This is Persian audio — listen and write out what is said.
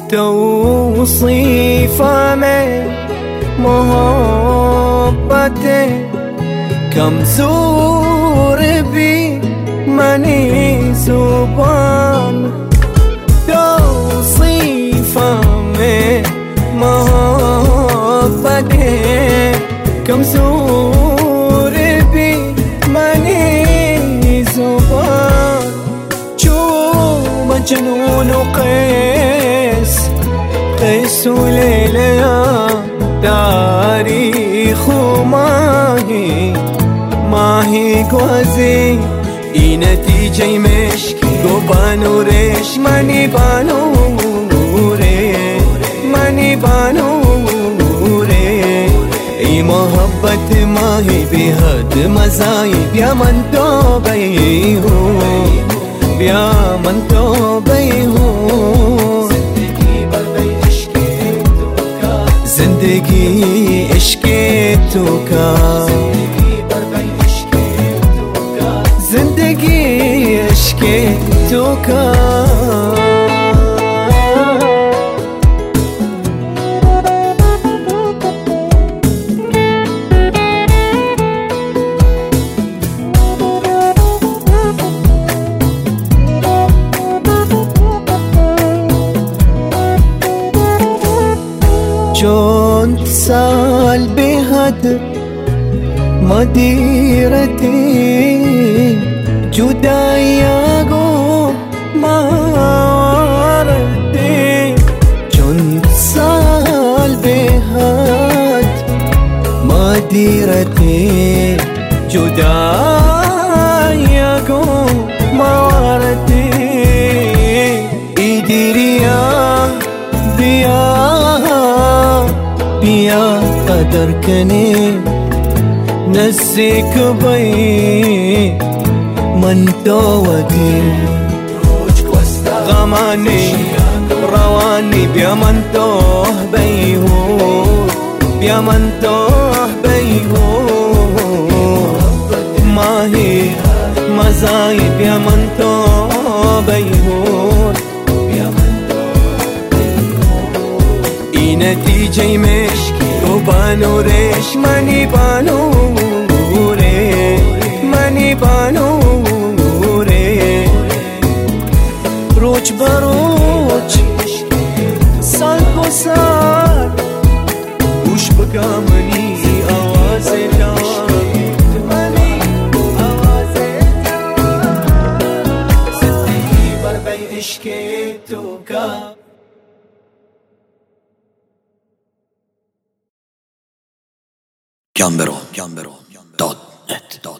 توصيفه में मोहब्बतें कमजोर भी मनी जुबान توصيفه में मोहब्बतें कमजोर भी मनी जुबान जो مجنون قيس وليلى تاريخ ماهي قوزي اي نتيجة مشكي بانوريش ماني بانوري اي محبت ماهي بهد مزايب يا من توبيه يا من توبيه زندگی عشق تو کا زندگی عشق تو کا جون سال بهد مديرتي جداياغو مارتي جون سال بهد مديرتي جداياغو مارتي إدريا بیا قدر کنی نزدیک بی من تو ودی غمانی روانی بیا من تو بیهو بیا من تو بیهو ماهی مزای بیا من تو بیهو نتیجه مشکی و بانورش منی بانوره روج بروج سال کو سال گوش بگا منی آواز زندگی بر بی عشق تو کا Gambero.net